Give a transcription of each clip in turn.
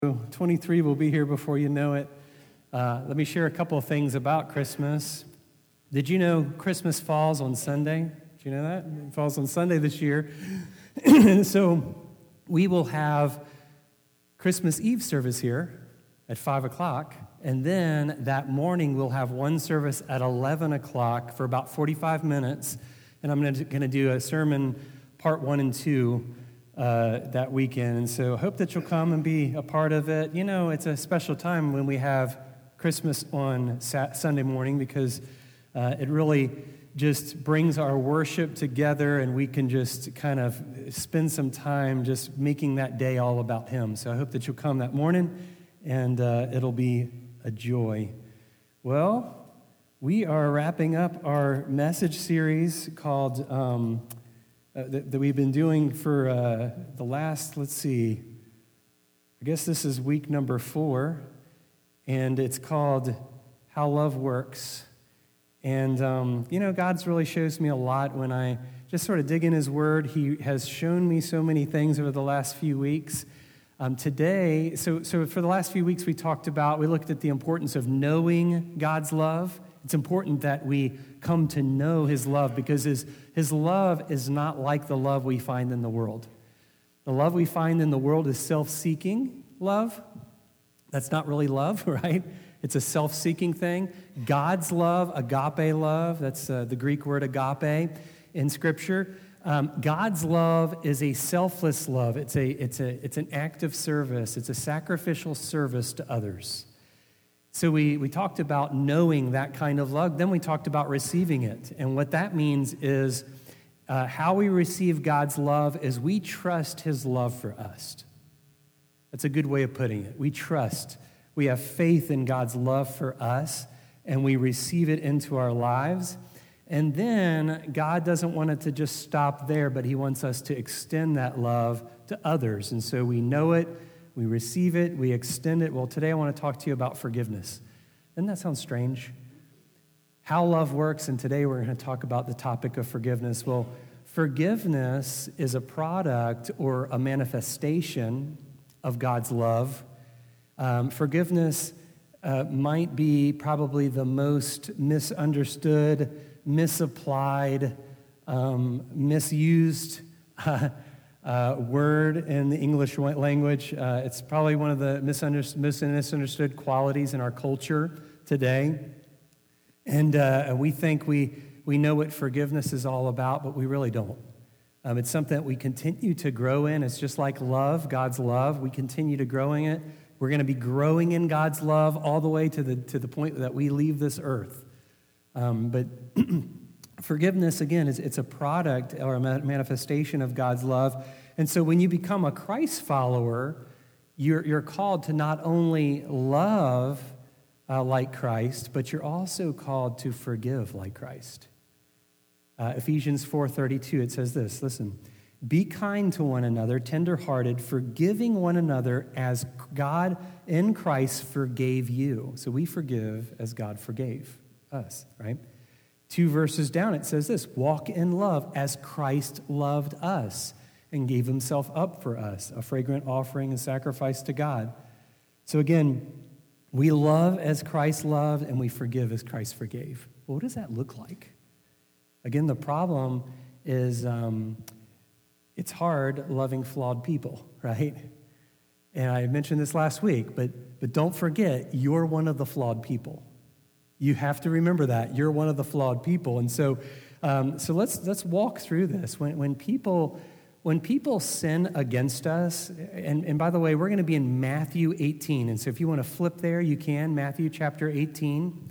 23 will be here before you know it. Let me share a couple of things about Christmas. Did you know Christmas falls on Sunday? Did you know that? It falls on Sunday this year. So we will have Christmas Eve service here at 5 o'clock, and then that morning we'll have one service at 11 o'clock for about 45 minutes, and I'm going to do a sermon, part 1 and 2, that weekend. And so I hope that you'll come and be a part of it. You know, it's a special time when we have Christmas on Sunday morning because it really just brings our worship together, and we can just kind of spend some time just making that day all about Him. So I hope that you'll come that morning, and it'll be a joy. Well, we are wrapping up our message series called that we've been doing for the last, I guess this is week number 4, and it's called How Love Works. And, God's really shows me a lot when I just sort of dig in His Word. He has shown me so many things over the last few weeks. Today, so for the last few weeks we looked at the importance of knowing God's love. It's important that we come to know His love because His love is not like the love we find in the world. The love we find in the world is self-seeking love. That's not really love, right? It's a self-seeking thing. God's love, agape love, that's the Greek word agape in Scripture. God's love is a selfless love. It's an act of service. It's a sacrificial service to others. So we talked about knowing that kind of love. Then we talked about receiving it. And what that means is how we receive God's love is we trust His love for us. That's a good way of putting it. We trust. We have faith in God's love for us, and we receive it into our lives. And then God doesn't want it to just stop there, but He wants us to extend that love to others. And so we know it. We receive it, we extend it. Well, today I want to talk to you about forgiveness. Doesn't that sound strange? How love works, and today we're going to talk about the topic of forgiveness. Well, forgiveness is a product or a manifestation of God's love. Forgiveness might be probably the most misunderstood, misapplied, misused word in the English language. It's probably one of the misunderstood qualities in our culture today. And we think we know what forgiveness is all about, but we really don't. It's something that we continue to grow in. It's just like love, God's love. We continue to grow in it. We're going to be growing in God's love all the way to the point that we leave this earth. But forgiveness, again, it's a product or a manifestation of God's love. And so when you become a Christ follower, you're called to not only love like Christ, but you're also called to forgive like Christ. Ephesians 4:32, it says this, listen, be kind to one another, tenderhearted, forgiving one another as God in Christ forgave you. So we forgive as God forgave us, right? 2 verses down, it says this, walk in love as Christ loved us and gave Himself up for us, a fragrant offering and sacrifice to God. So again, we love as Christ loved and we forgive as Christ forgave. Well, what does that look like? Again, the problem is it's hard loving flawed people, right? And I mentioned this last week, but don't forget, you're one of the flawed people. You have to remember that. You're one of the flawed people. And so let's walk through this. When people sin against us, and by the way, we're going to be in Matthew 18. And so if you want to flip there, you can, Matthew chapter 18.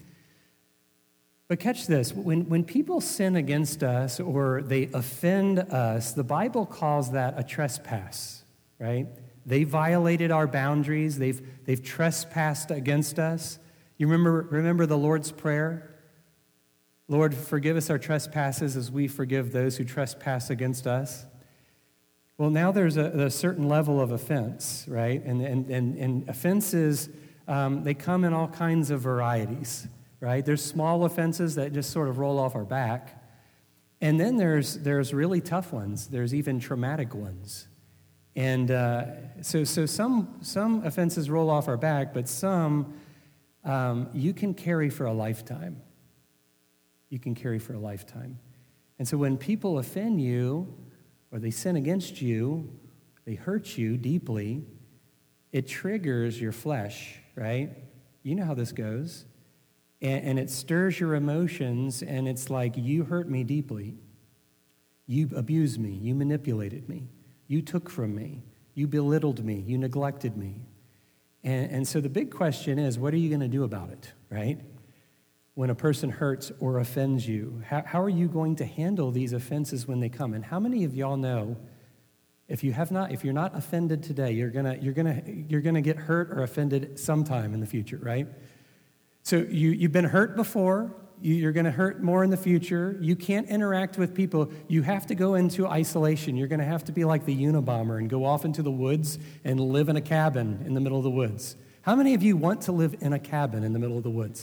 But catch this. When people sin against us or they offend us, the Bible calls that a trespass, right? They violated our boundaries. They've trespassed against us. You remember the Lord's Prayer? Lord, forgive us our trespasses as we forgive those who trespass against us. Well, now there's a certain level of offense, right? And offenses, they come in all kinds of varieties, right? There's small offenses that just sort of roll off our back. And then there's really tough ones. There's even traumatic ones. And so some offenses roll off our back, but some you can carry for a lifetime. You can carry for a lifetime. And so when people offend you, or they sin against you, they hurt you deeply, it triggers your flesh, right? You know how this goes. And it stirs your emotions, and it's like, you hurt me deeply. You abused me. You manipulated me. You took from me. You belittled me. You neglected me. And so the big question is, what are you going to do about it, right? When a person hurts or offends you, how are you going to handle these offenses when they come? And how many of y'all know, if you're not offended today, you're gonna get hurt or offended sometime in the future, right? So you've been hurt before. You're going to hurt more in the future. You can't interact with people. You have to go into isolation. You're going to have to be like the Unabomber and go off into the woods and live in a cabin in the middle of the woods. How many of you want to live in a cabin in the middle of the woods?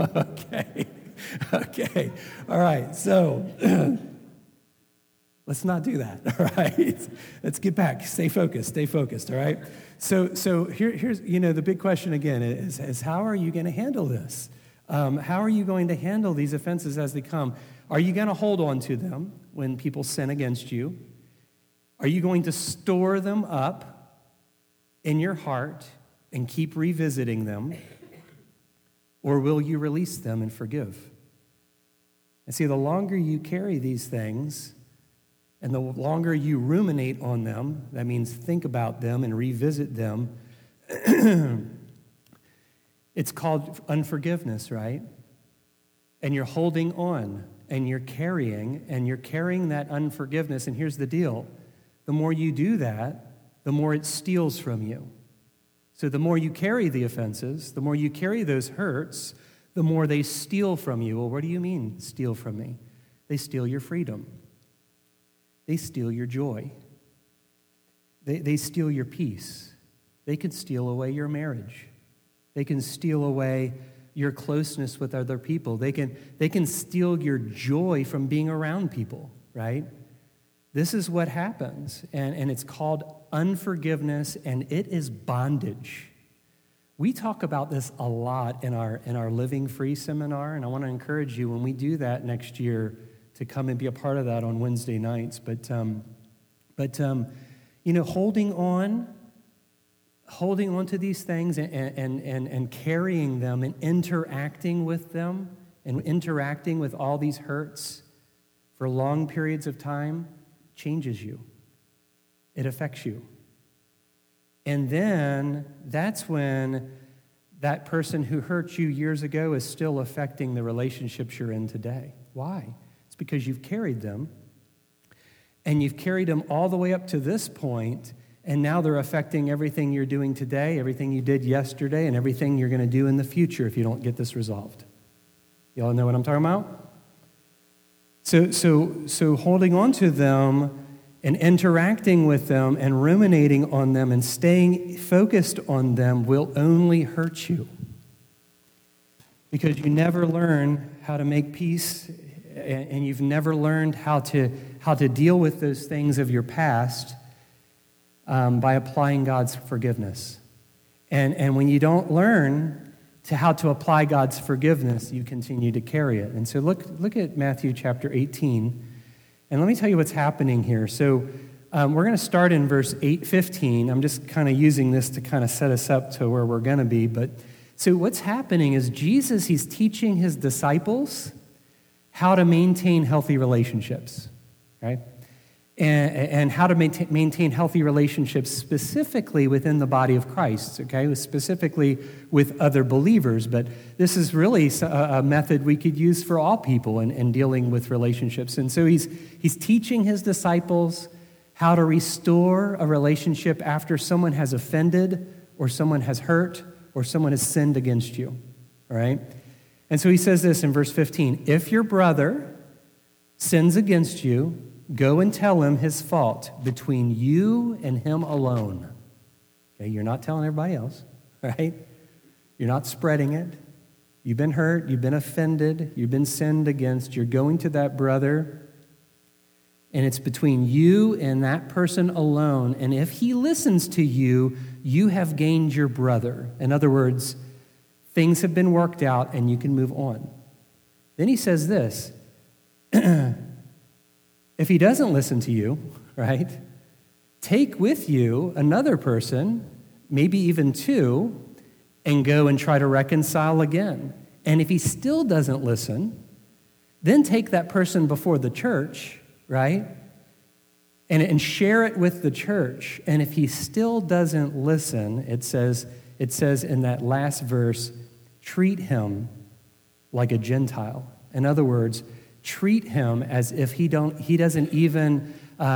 Okay. All right, so let's not do that, all right? Let's get back. Stay focused, all right? So here's, the big question again is how are you going to handle this? How are you going to handle these offenses as they come? Are you going to hold on to them when people sin against you? Are you going to store them up in your heart and keep revisiting them? Or will you release them and forgive? And see, the longer you carry these things, and the longer you ruminate on them, that means think about them and revisit them, it's called unforgiveness, right? And you're holding on, and you're carrying that unforgiveness. And here's the deal. The more you do that, the more it steals from you. So the more you carry the offenses, the more you carry those hurts, the more they steal from you. Well, what do you mean, steal from me? They steal your freedom. They steal your joy. They steal your peace. They can steal away your marriage. They can steal away your closeness with other people. They can steal your joy from being around people, right? This is what happens, and it's called unforgiveness, and it is bondage. We talk about this a lot in our Living Free seminar, and I want to encourage you when we do that next year to come and be a part of that on Wednesday nights. But holding on to these things and carrying them and interacting with them and interacting with all these hurts for long periods of time changes you. It affects you. And then that's when that person who hurt you years ago is still affecting the relationships you're in today. Why? It's because you've carried them, and you've carried them all the way up to this point, and now they're affecting everything you're doing today, everything you did yesterday, and everything you're going to do in the future if you don't get this resolved. Y'all know what I'm talking about? So holding on to them and interacting with them and ruminating on them and staying focused on them will only hurt you, because you never learn how to make peace, and you've never learned how to deal with those things of your past by applying God's forgiveness. And when you don't learn how to apply God's forgiveness, you continue to carry it. And so look at Matthew chapter 18, and let me tell you what's happening here. So we're going to start in verse 15. I'm just kind of using this to kind of set us up to where we're going to be. But so what's happening is Jesus, he's teaching his disciples how to maintain healthy relationships, right? And how to maintain healthy relationships specifically within the body of Christ, okay? Specifically with other believers. But this is really a method we could use for all people in dealing with relationships. And so he's teaching his disciples how to restore a relationship after someone has offended or someone has hurt or someone has sinned against you, all right? And so he says this in verse 15, if your brother sins against you, go and tell him his fault between you and him alone. Okay, you're not telling everybody else, right? You're not spreading it. You've been hurt, you've been offended, you've been sinned against. You're going to that brother and it's between you and that person alone. And if he listens to you, you have gained your brother. In other words, things have been worked out and you can move on. Then he says this, if he doesn't listen to you, right, take with you another person, maybe even two, and go and try to reconcile again. And if he still doesn't listen, then take that person before the church, right? And share it with the church. And if he still doesn't listen, it says in that last verse, treat him like a Gentile. In other words, treat him as if he doesn't even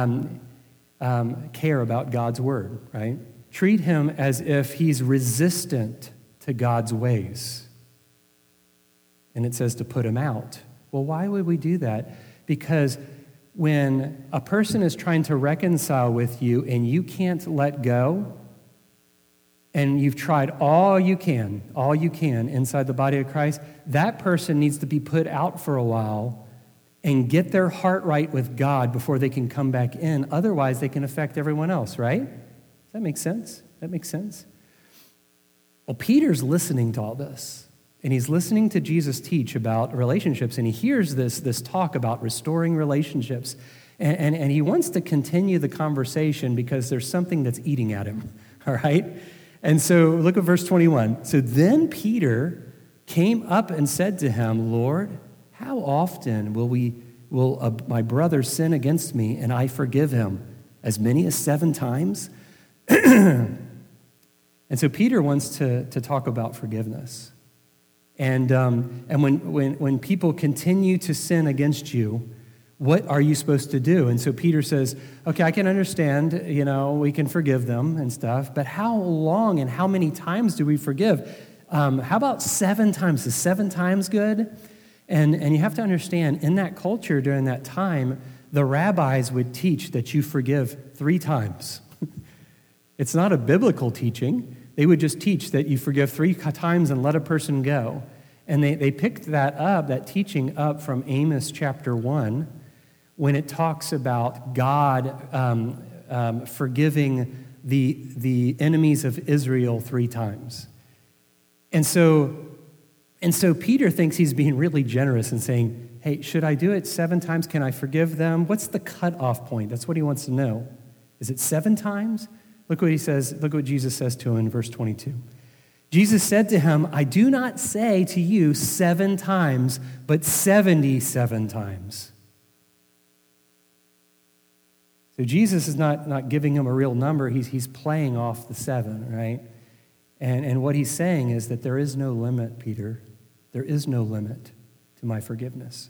care about God's word, right? Treat him as if he's resistant to God's ways. And it says to put him out. Well, why would we do that? Because when a person is trying to reconcile with you and you can't let go, and you've tried all you can inside the body of Christ, that person needs to be put out for a while and get their heart right with God before they can come back in. Otherwise, they can affect everyone else, right? Does that make sense? That makes sense? Well, Peter's listening to all this. And he's listening to Jesus teach about relationships, and he hears this talk about restoring relationships. And he wants to continue the conversation because there's something that's eating at him, all right? And so look at verse 21. So then Peter came up and said to him, Lord, how often will my brother sin against me and I forgive him? As many as 7 times? And so Peter wants to talk about forgiveness. And when people continue to sin against you, what are you supposed to do? And so Peter says, okay, I can understand, we can forgive them and stuff, but how long and how many times do we forgive? How about 7 times? Is 7 times good? And you have to understand, in that culture during that time, the rabbis would teach that you forgive 3 times. It's not a biblical teaching. They would just teach that you forgive 3 times and let a person go. And they picked that teaching up from Amos chapter 1, when it talks about God forgiving the enemies of Israel 3 times. And so Peter thinks he's being really generous and saying, hey, should I do it 7 times? Can I forgive them? What's the cutoff point? That's what he wants to know. Is it 7 times? Look what he says. Look what Jesus says to him in verse 22. Jesus said to him, I do not say to you 7 times, but 77 times. So Jesus is not giving him a real number. He's playing off the 7, right? And what he's saying is that there is no limit, Peter. There is no limit to my forgiveness.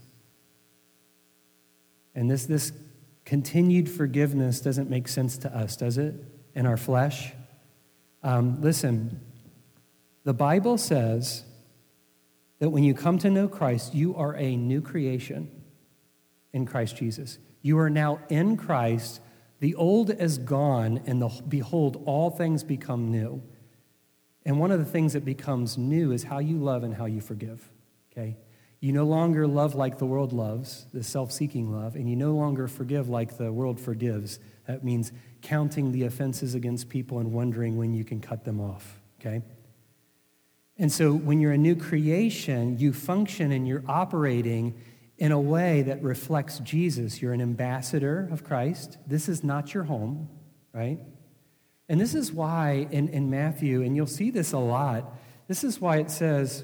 And this continued forgiveness doesn't make sense to us, does it? In our flesh? Listen, the Bible says that when you come to know Christ, you are a new creation in Christ Jesus. You are now in Christ. The old is gone, and behold, all things become new. And one of the things that becomes new is how you love and how you forgive, okay? You no longer love like the world loves, the self-seeking love, and you no longer forgive like the world forgives. That means counting the offenses against people and wondering when you can cut them off, okay? And so when you're a new creation, you function and you're operating in a way that reflects Jesus. You're an ambassador of Christ. This is not your home, right? And this is why in Matthew, and you'll see this a lot, this is why it says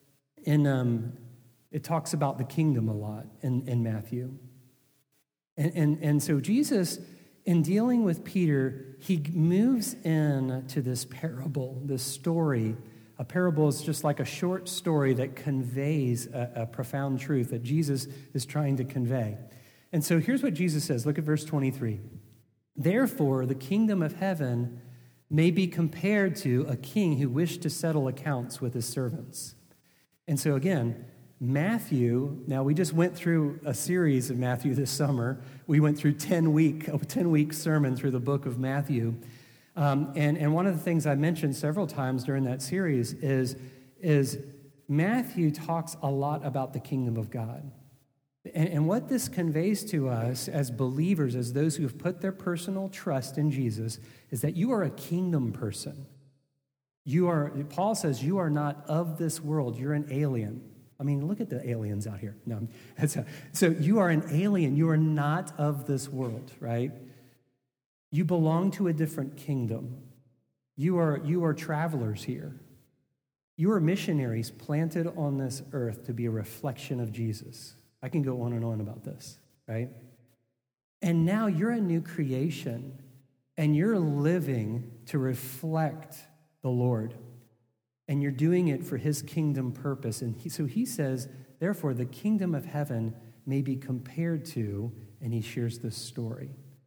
it talks about the kingdom a lot in Matthew. And so Jesus, in dealing with Peter, he moves into this parable, this story. A parable is just like a short story that conveys a profound truth that Jesus is trying to convey. And so here's what Jesus says. Look at verse 23. Therefore, the kingdom of heaven may be compared to a king who wished to settle accounts with his servants. And so again, Matthew, now we just went through a series of Matthew this summer. We went through a 10-week sermon through the book of Matthew. And one of the things I mentioned several times during that series is Matthew talks a lot about the kingdom of God. And what this conveys to us as believers, as those who have put their personal trust in Jesus, is that you are a kingdom person. Paul says, you are not of this world. You're an alien. I mean, look at the aliens out here. No, so you are an alien. You are not of this world, right? You belong to a different kingdom. You are travelers here. You are missionaries planted on this earth to be a reflection of Jesus. I can go on and on about this, right? And now you're a new creation, and you're living to reflect the Lord. And you're doing it for his kingdom purpose. And so he says, therefore, the kingdom of heaven may be compared to, and he shares this story.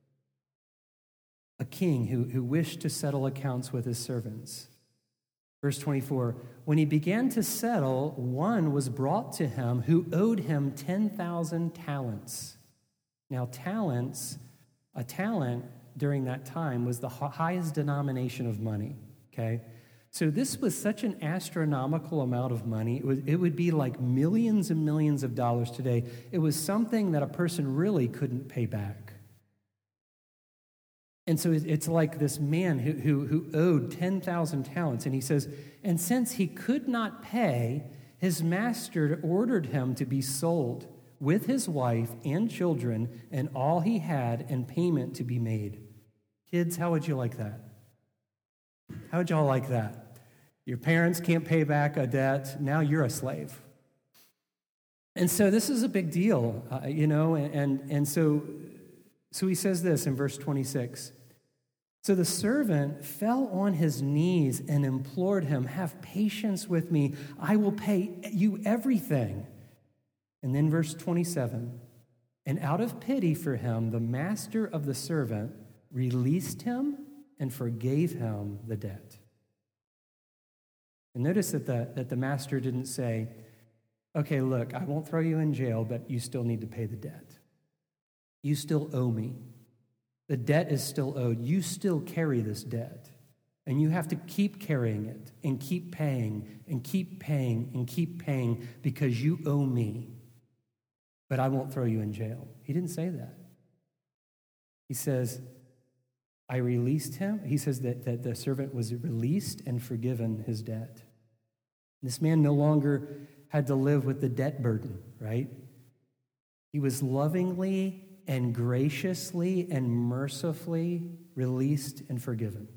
A king who wished to settle accounts with his servants. Verse 24, when he began to settle, one was brought to him who owed him 10,000 talents. Now, a talent during that time was the highest denomination of money, okay? So this was such an astronomical amount of money. It would be like millions and millions of dollars today. It was something that a person really couldn't pay back. And so it's like this man who owed 10,000 talents. And he says, and since he could not pay, his master ordered him to be sold with his wife and children and all he had, and payment to be made. Kids, how would you like that? How would y'all like that? Your parents can't pay back a debt. Now you're a slave. And so this is a big deal, and so he says this in verse 26. So the servant fell on his knees and implored him, have patience with me. I will pay you everything. And then verse 27, and out of pity for him, the master of the servant released him and forgave him the debt. And notice that the master didn't say, okay, look, I won't throw you in jail, but you still need to pay the debt. You still owe me. The debt is still owed. You still carry this debt. And you have to keep carrying it and keep paying and keep paying and keep paying because you owe me. But I won't throw you in jail. He didn't say that. He says, I released him. He says that the servant was released and forgiven his debt. This man no longer had to live with the debt burden, right? He was lovingly and graciously and mercifully released and forgiven.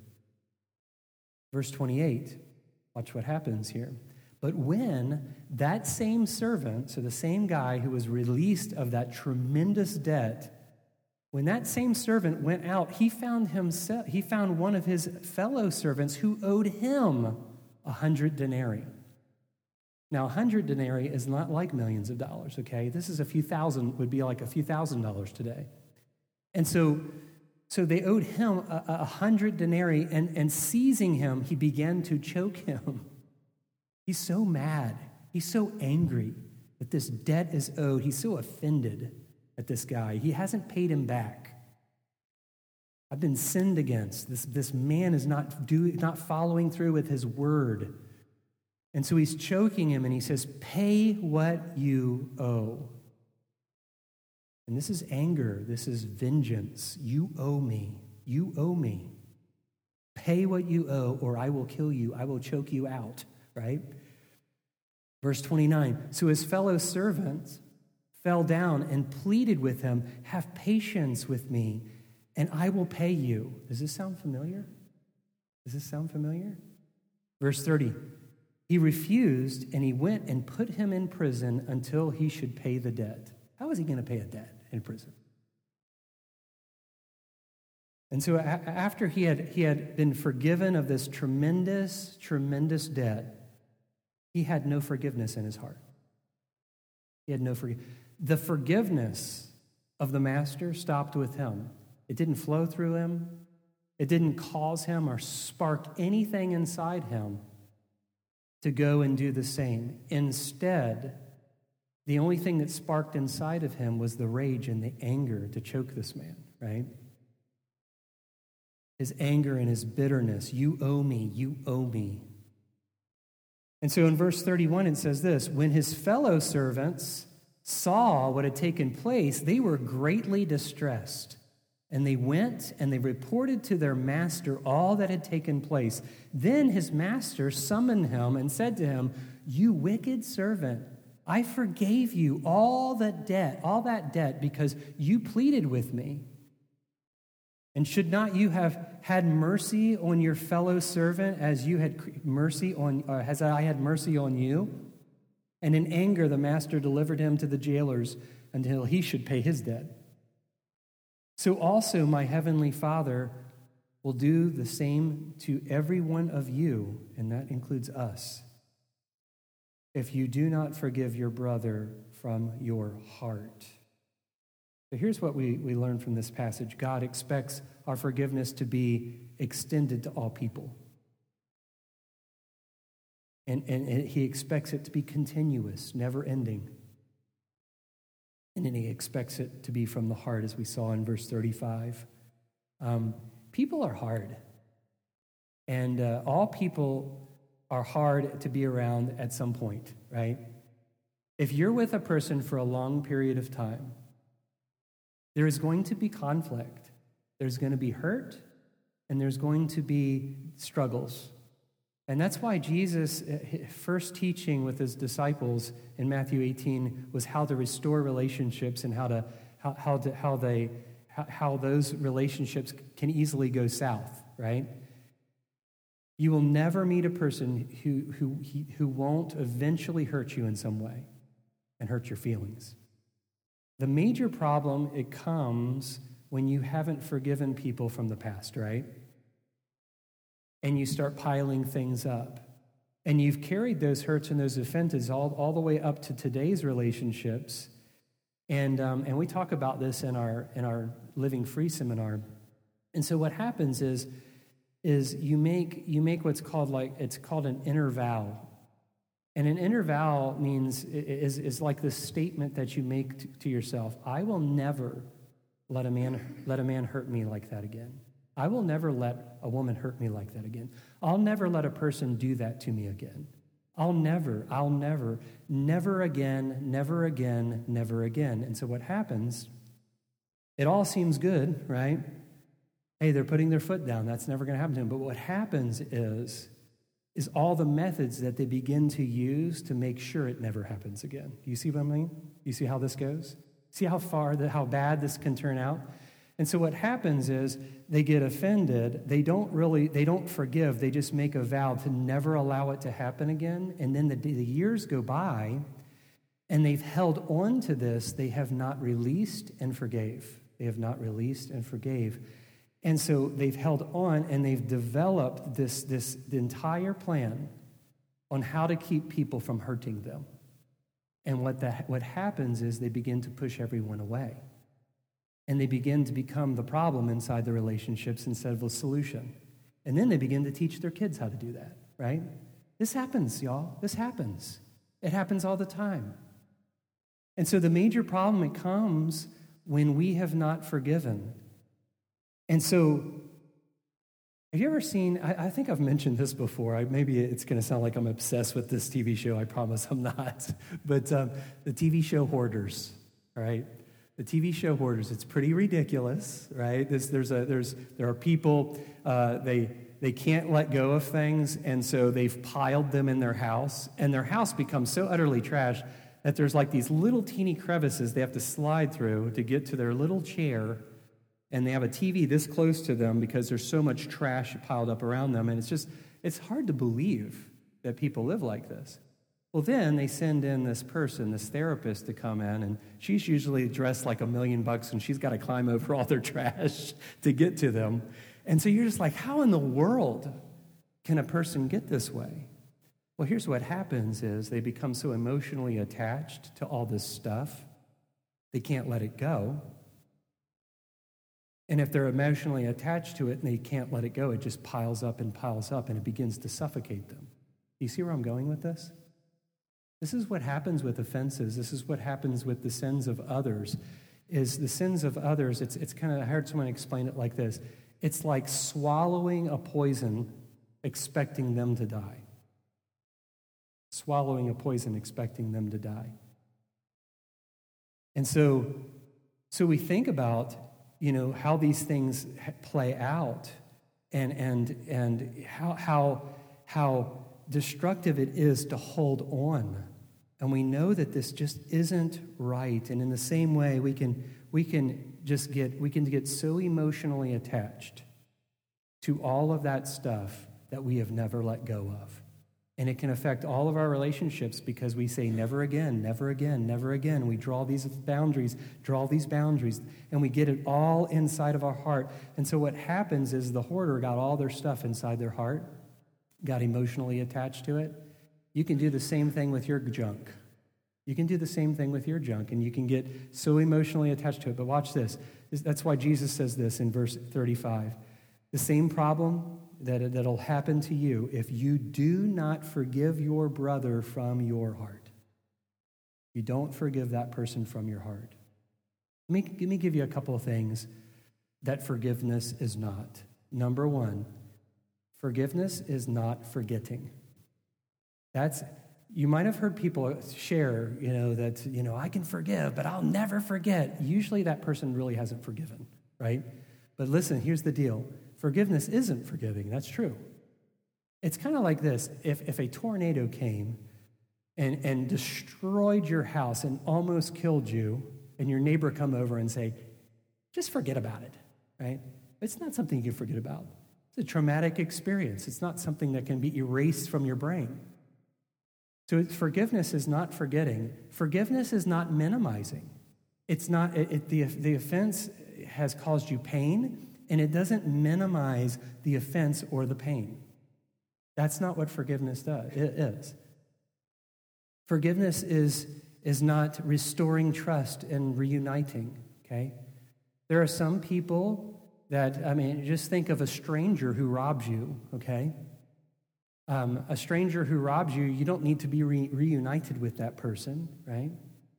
Verse 28, watch what happens here. But when that same servant, so the same guy who was released of that tremendous debt, when that same servant went out, he found one of his fellow servants who owed him 100 denarii. Now, 100 denarii is not like millions of dollars, okay? This is would be like a few $1,000s today. And so they owed him 100 denarii, and seizing him, he began to choke him. He's so mad. He's so angry that this debt is owed. He's so offended at this guy. He hasn't paid him back. I've been sinned against. This man is not following through with his word. And so he's choking him, and he says, pay what you owe. And this is anger. This is vengeance. You owe me. You owe me. Pay what you owe, or I will kill you. I will choke you out, right? Verse 29, so his fellow servants fell down and pleaded with him, have patience with me, and I will pay you. Does this sound familiar? Verse 30, he refused, and he went and put him in prison until he should pay the debt. How is he going to pay a debt in prison? And so after he had been forgiven of this tremendous, tremendous debt, he had no forgiveness in his heart. He had no forgiveness. The forgiveness of the master stopped with him. It didn't flow through him. It didn't cause him or spark anything inside him to go and do the same. Instead, the only thing that sparked inside of him was the rage and the anger to choke this man, right? His anger and his bitterness. You owe me, you owe me. And so in verse 31, it says this, when his fellow servants saw what had taken place, they were greatly distressed. And they went and they reported to their master all that had taken place. Then his master summoned him and said to him, "You wicked servant, I forgave you all that debt because you pleaded with me. And should not you have had mercy on your fellow servant as I had mercy on you?" And in anger, the master delivered him to the jailers until he should pay his debt. So also my heavenly Father will do the same to every one of you, and that includes us, if you do not forgive your brother from your heart. So here's what we learn from this passage. God expects our forgiveness to be extended to all people. And he expects it to be continuous, never ending. And then he expects it to be from the heart, as we saw in verse 35. People are hard. And all people are hard to be around at some point, right? If you're with a person for a long period of time, there is going to be conflict. There's going to be hurt, and there's going to be struggles. And that's why Jesus' first teaching with his disciples in Matthew 18 was how to restore relationships and how those relationships can easily go south, right? You will never meet a person who won't eventually hurt you in some way and hurt your feelings. The major problem, it comes when you haven't forgiven people from the past, right? And you start piling things up. And you've carried those hurts and those offenses all the way up to today's relationships. And we talk about this in our Living Free seminar. And so what happens is you make what's called an inner vow. And an inner vow is like this statement that you make to yourself. I will never let a man hurt me like that again. I will never let a woman hurt me like that again. I'll never let a person do that to me again. I'll never, never again, never again, never again. And so what happens, it all seems good, right? Hey, they're putting their foot down. That's never going to happen to them. But what happens is all the methods that they begin to use to make sure it never happens again. Do you see what I mean? You see how this goes? See how bad this can turn out? And so what happens is they get offended. They don't forgive. They just make a vow to never allow it to happen again. And then the years go by, and they've held on to this. They have not released and forgave. They have not released and forgave. And so they've held on, and they've developed the entire plan on how to keep people from hurting them. And what happens is they begin to push everyone away. And they begin to become the problem inside the relationships instead of the solution. And then they begin to teach their kids how to do that, right? This happens, y'all. This happens. It happens all the time. And so the major problem, it comes when we have not forgiven. And so, have you ever seen, I think I've mentioned this before. Maybe it's going to sound like I'm obsessed with this TV show. I promise I'm not. But the TV show Hoarders, all right? The TV show Hoarders, it's pretty ridiculous, right? There are people, they can't let go of things, and so they've piled them in their house, and their house becomes so utterly trashed that there's like these little teeny crevices they have to slide through to get to their little chair, and they have a TV this close to them because there's so much trash piled up around them, and it's hard to believe that people live like this. Well, then they send in this person, this therapist, to come in, and she's usually dressed like $1 million, and she's got to climb over all their trash to get to them. And so you're just like, how in the world can a person get this way? Well, here's what happens is they become so emotionally attached to all this stuff, they can't let it go. And if they're emotionally attached to it and they can't let it go, it just piles up, and it begins to suffocate them. Do you see where I'm going with this? This is what happens with offenses. This is what happens with the sins of others. Is the sins of others, it's kind of, I heard someone explain it like this. It's like swallowing a poison, expecting them to die. Swallowing a poison, expecting them to die. And so we think about, how these things play out and how destructive it is to hold on. And we know that this just isn't right. And in the same way, we can get so emotionally attached to all of that stuff that we have never let go of. And it can affect all of our relationships because we say, never again, never again, never again. We draw these boundaries, and we get it all inside of our heart. And so what happens is the hoarder got all their stuff inside their heart, got emotionally attached to it. You can do the same thing with your junk. You can do the same thing with your junk, and you can get so emotionally attached to it. But watch this. That's why Jesus says this in verse 35. The same problem that'll happen to you if you do not forgive your brother from your heart. You don't forgive that person from your heart. Let me give you a couple of things that forgiveness is not. Number one, forgiveness is not forgetting. You might have heard people share, that, I can forgive, but I'll never forget. Usually that person really hasn't forgiven, right? But listen, here's the deal. Forgiveness isn't forgiving. That's true. It's kind of like this. If a tornado came and destroyed your house and almost killed you, and your neighbor come over and say, just forget about it, right? It's not something you can forget about. It's a traumatic experience. It's not something that can be erased from your brain. So forgiveness is not forgetting. Forgiveness is not minimizing. It's not, the offense has caused you pain, and it doesn't minimize the offense or the pain. That's not what forgiveness does. It is. Forgiveness is not restoring trust and reuniting, okay? There are some people that, just think of a stranger who robs you, okay? A stranger who robs you, you don't need to be reunited with that person, right?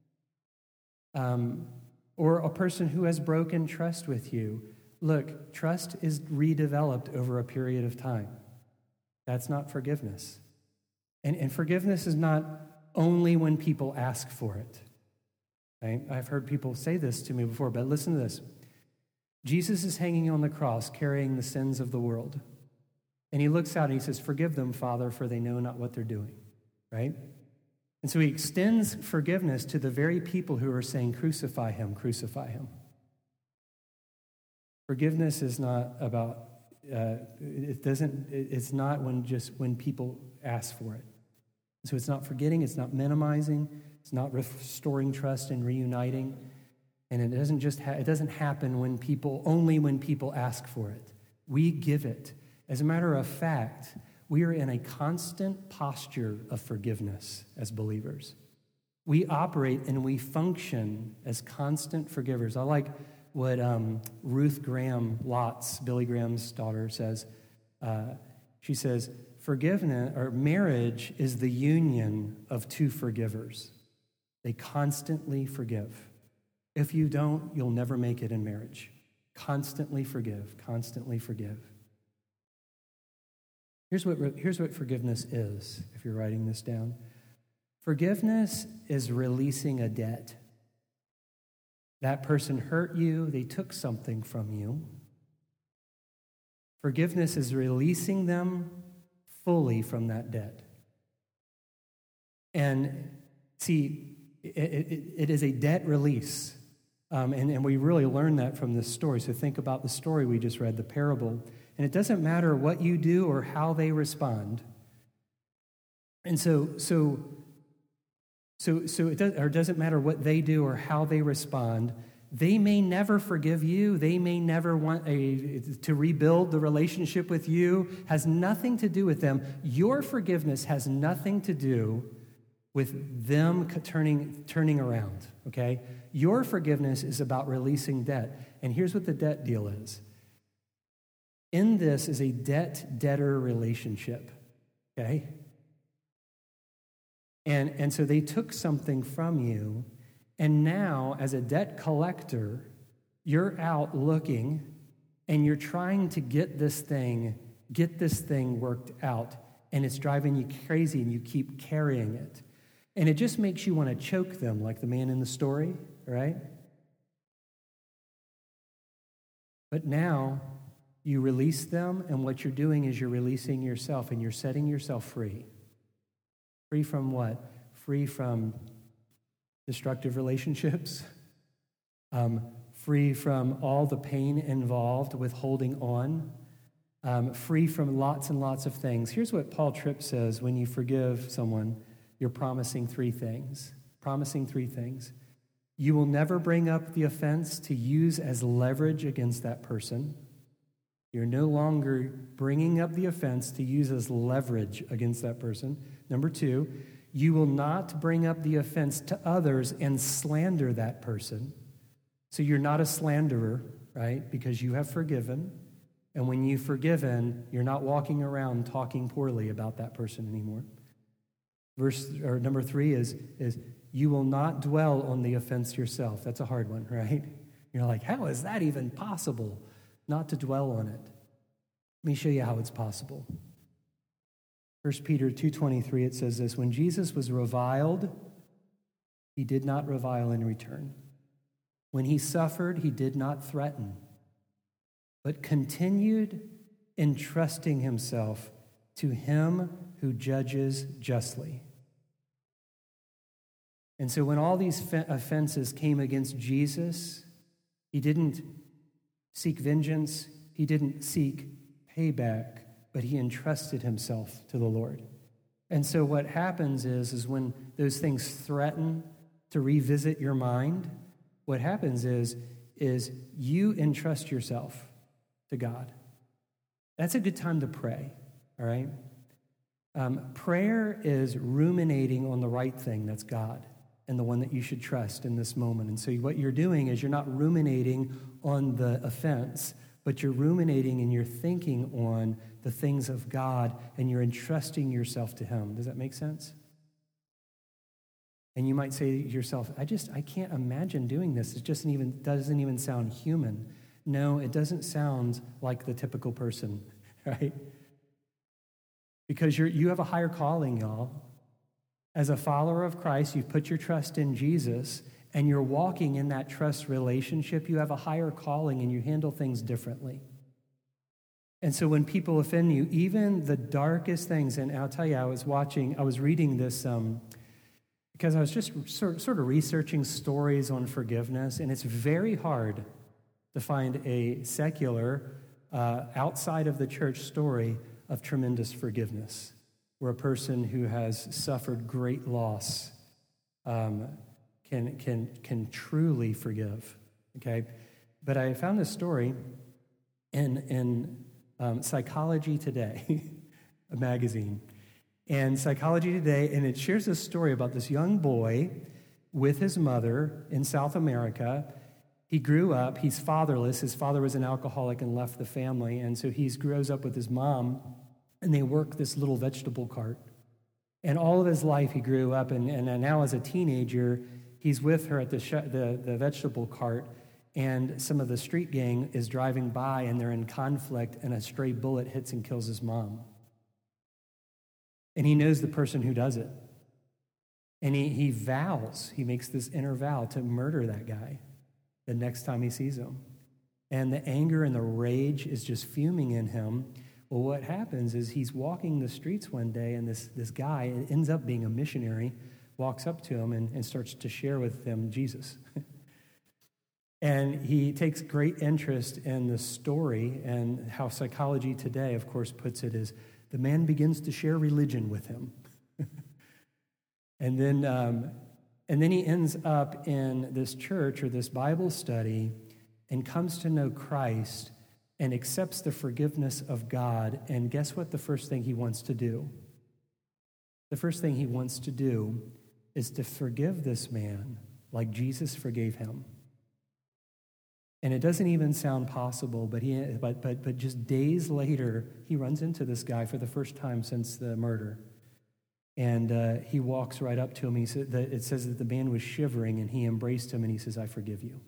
Or a person who has broken trust with you. Look, trust is redeveloped over a period of time. That's not forgiveness. And forgiveness is not only when people ask for it. Right? I've heard people say this to me before, but listen to this. Jesus is hanging on the cross carrying the sins of the world. And he looks out and he says, forgive them, Father, for they know not what they're doing. Right? And so he extends forgiveness to the very people who are saying, crucify him, crucify him. Forgiveness is not about, it's not when people ask for it. So it's not forgetting, it's not minimizing, it's not restoring trust and reuniting. And it doesn't happen only when people ask for it. We give it. As a matter of fact, we are in a constant posture of forgiveness as believers. We operate and we function as constant forgivers. I like what Ruth Graham Lotz, Billy Graham's daughter, says. She says, forgiveness or marriage is the union of two forgivers. They constantly forgive. If you don't, you'll never make it in marriage. Constantly forgive, constantly forgive. Here's what forgiveness is, if you're writing this down. Forgiveness is releasing a debt. That person hurt you, they took something from you. Forgiveness is releasing them fully from that debt. And see, it is a debt release. And we really learn that from this story. So think about the story we just read, the parable. And it doesn't matter what you do or how they respond. And so it doesn't matter what they do or how they respond. They may never forgive you. They may never want to rebuild the relationship with you. Has nothing to do with them. Your forgiveness has nothing to do with them turning around, okay? Your forgiveness is about releasing debt. And here's what the debt deal is. In this is a debt-debtor relationship, okay? And so they took something from you, and now as a debt collector, you're out looking, and you're trying to get this thing worked out, and it's driving you crazy, and you keep carrying it. And it just makes you want to choke them like the man in the story, right? But now you release them, and what you're doing is you're releasing yourself, and you're setting yourself free. Free from what? Free from destructive relationships, free from all the pain involved with holding on, free from lots and lots of things. Here's what Paul Tripp says: when you forgive someone, you're promising three things. Promising three things. You will never bring up the offense to use as leverage against that person. You're no longer bringing up the offense to use as leverage against that person. Number two, you will not bring up the offense to others and slander that person. So you're not a slanderer, right? Because you have forgiven. And when you've forgiven, you're not walking around talking poorly about that person anymore. Number three is you will not dwell on the offense yourself. That's a hard one, right? You're like, how is that even possible? Not to dwell on it. Let me show you how it's possible. 1 Peter 2:23, it says this: when Jesus was reviled, he did not revile in return. When he suffered, he did not threaten, but continued entrusting himself to him who judges justly. And so when all these offenses came against Jesus, he didn't seek vengeance, he didn't seek payback, but he entrusted himself to the Lord. And so what happens is when those things threaten to revisit your mind, what happens is you entrust yourself to God. That's a good time to pray, all right? Prayer is ruminating on the right thing, that's God, and the one that you should trust in this moment. And so what you're doing is you're not ruminating on the offense, but you're ruminating and you're thinking on the things of God, and you're entrusting yourself to him. Does that make sense? And you might say to yourself, I can't imagine doing this. It just doesn't even sound human. No, it doesn't sound like the typical person, right? Because you have a higher calling, y'all. As a follower of Christ, you've put your trust in Jesus, and you're walking in that trust relationship. You have a higher calling, and you handle things differently. And so when people offend you, even the darkest things, and I'll tell you, I was reading this because I was just sort of researching stories on forgiveness, and it's very hard to find a secular, outside of the church story of tremendous forgiveness, where a person who has suffered great loss can truly forgive. Okay, but I found this story in Psychology Today, a magazine, and Psychology Today, and it shares this story about this young boy with his mother in South America. He grew up, he's fatherless. His father was an alcoholic and left the family, and so he grows up with his mom, and they work this little vegetable cart. And all of his life he grew up, and now as a teenager, he's with her at the vegetable cart, and some of the street gang is driving by, and they're in conflict, and a stray bullet hits and kills his mom. And he knows the person who does it. And he vows, he makes this inner vow to murder that guy the next time he sees him. And the anger and the rage is just fuming in him. Well, what happens is he's walking the streets one day, and this guy, it ends up being a missionary, walks up to him and starts to share with him Jesus. And he takes great interest in the story, and how Psychology Today, of course, puts it is the man begins to share religion with him. And then he ends up in this church or this Bible study and comes to know Christ and accepts the forgiveness of God. And guess what the first thing he wants to do? The first thing he wants to do is to forgive this man like Jesus forgave him. And it doesn't even sound possible, but just days later, he runs into this guy for the first time since the murder. And he walks right up to him. It says that the man was shivering, and he embraced him, and he says, I forgive you.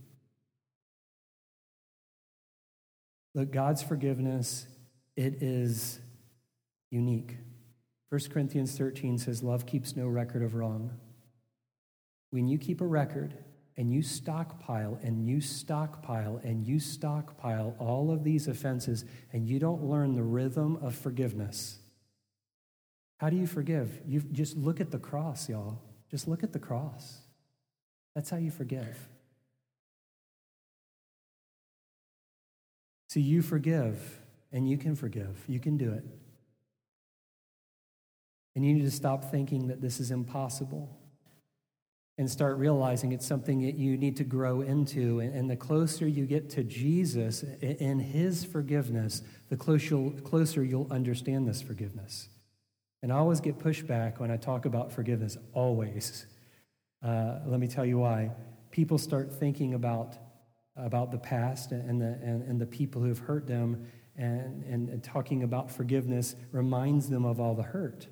Look, God's forgiveness, it is unique. 1 Corinthians 13 says, love keeps no record of wrong. When you keep a record and you stockpile and you stockpile and you stockpile all of these offenses, and you don't learn the rhythm of forgiveness, how do you forgive? You just look at the cross, y'all. Just look at the cross. That's how you forgive. So you forgive, and you can forgive. You can do it. And you need to stop thinking that this is impossible and start realizing it's something that you need to grow into. And the closer you get to Jesus and his forgiveness, the closer you'll understand this forgiveness. And I always get pushback when I talk about forgiveness, always. Let me tell you why. People start thinking about the past and the people who have hurt them, and talking about forgiveness reminds them of all the hurt.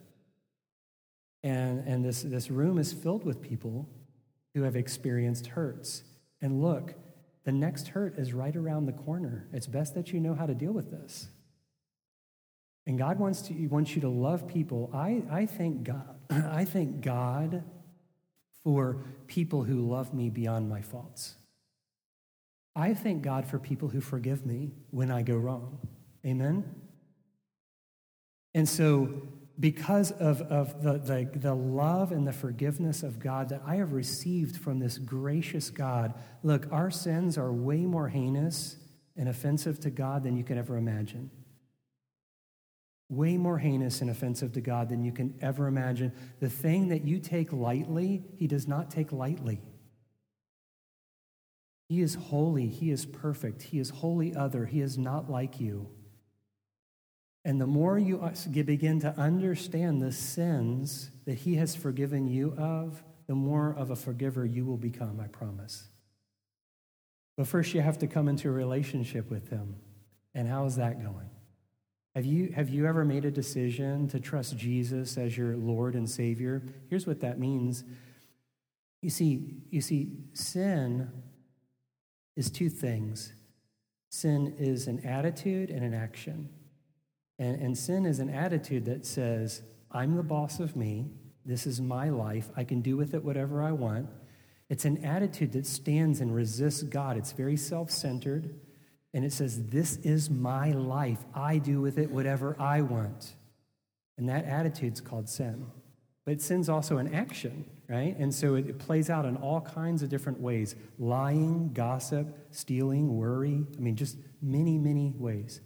And this room is filled with people who have experienced hurts. And look, the next hurt is right around the corner. It's best that you know how to deal with this. And God wants you to love people. I thank God for people who love me beyond my faults. I thank God for people who forgive me when I go wrong. Amen? And so, because of the love and the forgiveness of God that I have received from this gracious God, look, our sins are way more heinous and offensive to God than you can ever imagine. Way more heinous and offensive to God than you can ever imagine. The thing that you take lightly, he does not take lightly. He is holy. He is perfect. He is wholly other. He is not like you. And the more you begin to understand the sins that he has forgiven you of, the more of a forgiver you will become, I promise. But first you have to come into a relationship with him. And how is that going? Have you ever made a decision to trust Jesus as your Lord and Savior? Here's what that means. You see, sin is two things. Sin is an attitude and an action. And sin is an attitude that says, I'm the boss of me. This is my life. I can do with it whatever I want. It's an attitude that stands and resists God. It's very self-centered. And it says, this is my life. I do with it whatever I want. And that attitude's called sin. But sin's also an action, right? And so it plays out in all kinds of different ways. Lying, gossip, stealing, worry. I mean, just many, many ways.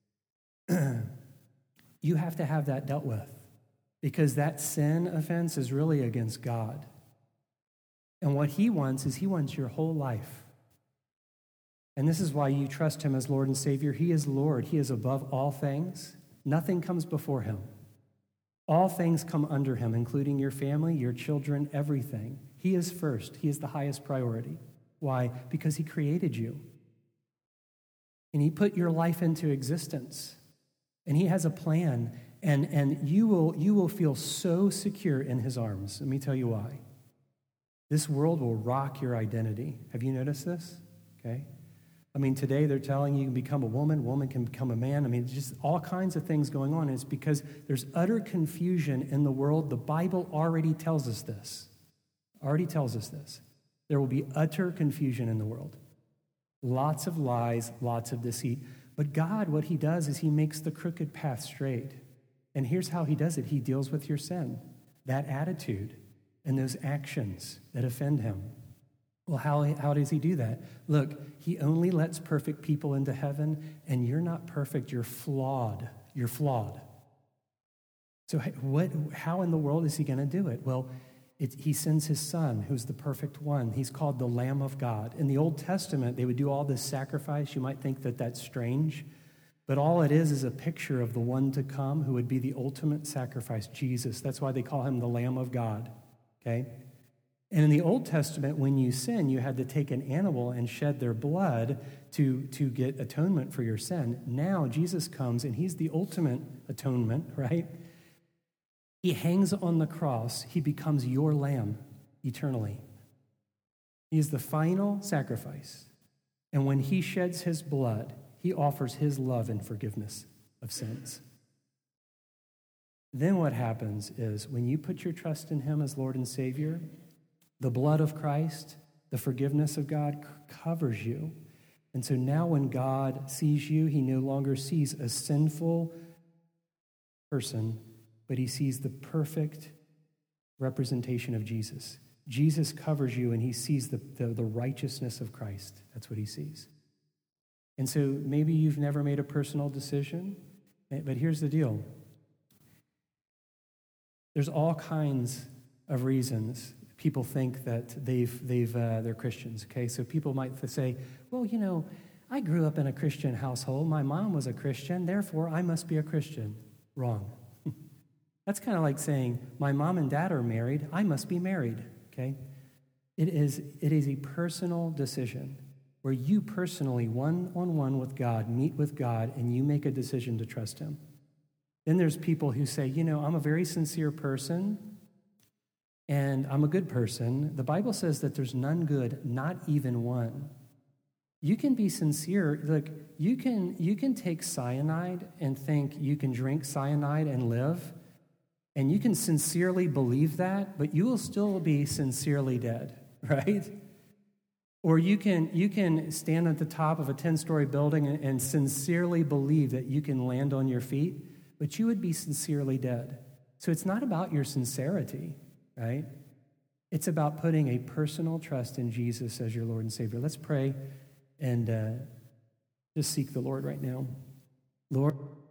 You have to have that dealt with, because that sin offense is really against God. And what he wants is he wants your whole life. And this is why you trust him as Lord and Savior. He is Lord. He is above all things. Nothing comes before him. All things come under him, including your family, your children, everything. He is first. He is the highest priority. Why? Because he created you. And he put your life into existence. And he has a plan. And you will feel so secure in his arms. Let me tell you why. This world will rock your identity. Have you noticed this? Okay. I mean, today they're telling you can become a woman can become a man. I mean, just all kinds of things going on. And it's because there's utter confusion in the world. The Bible already tells us this. There will be utter confusion in the world. Lots of lies, lots of deceit. But God, what he does is he makes the crooked path straight. And here's how he does it. He deals with your sin, that attitude, and those actions that offend him. Well, how does he do that? Look, he only lets perfect people into heaven, and you're not perfect. You're flawed. So how in the world is he going to do it? Well, he sends his son, who's the perfect one. He's called the Lamb of God. In the Old Testament, they would do all this sacrifice. You might think that that's strange, but all it is a picture of the one to come who would be the ultimate sacrifice, Jesus. That's why they call him the Lamb of God, okay? And in the Old Testament, when you sin, you had to take an animal and shed their blood to get atonement for your sin. Now Jesus comes, and he's the ultimate atonement, right? He hangs on the cross. He becomes your lamb eternally. He is the final sacrifice. And when he sheds his blood, he offers his love and forgiveness of sins. Then what happens is when you put your trust in him as Lord and Savior, the blood of Christ, The forgiveness of God covers you. And so now when God sees you, he no longer sees a sinful person, but he sees the perfect representation of Jesus. Jesus covers you, and he sees the righteousness of Christ. That's what he sees. And so maybe you've never made a personal decision, but here's the deal. There's all kinds of reasons people think that they're Christians, okay? So people might say, well, you know, I grew up in a Christian household. My mom was a Christian, therefore I must be a Christian. Wrong. That's kind of like saying, my mom and dad are married, I must be married, okay? It is a personal decision where you personally, one-on-one with God, meet with God, and you make a decision to trust him. Then there's people who say, you know, I'm a very sincere person, and I'm a good person. The Bible says that there's none good, not even one. You can be sincere. Look, you can take cyanide and think you can drink cyanide and live, and you can sincerely believe that, but you will still be sincerely dead, right? Or you can stand at the top of a 10-story building and sincerely believe that you can land on your feet, but you would be sincerely dead. So it's not about your sincerity, right? It's about putting a personal trust in Jesus as your Lord and Savior. Let's pray and just seek the Lord right now. Lord,